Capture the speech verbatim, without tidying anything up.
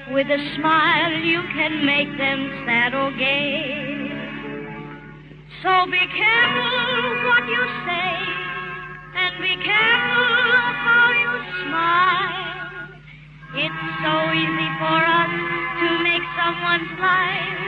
With a smile you can make them sad or gay. So be careful what you say, and be careful how you smile. It's so easy for us to make someone's life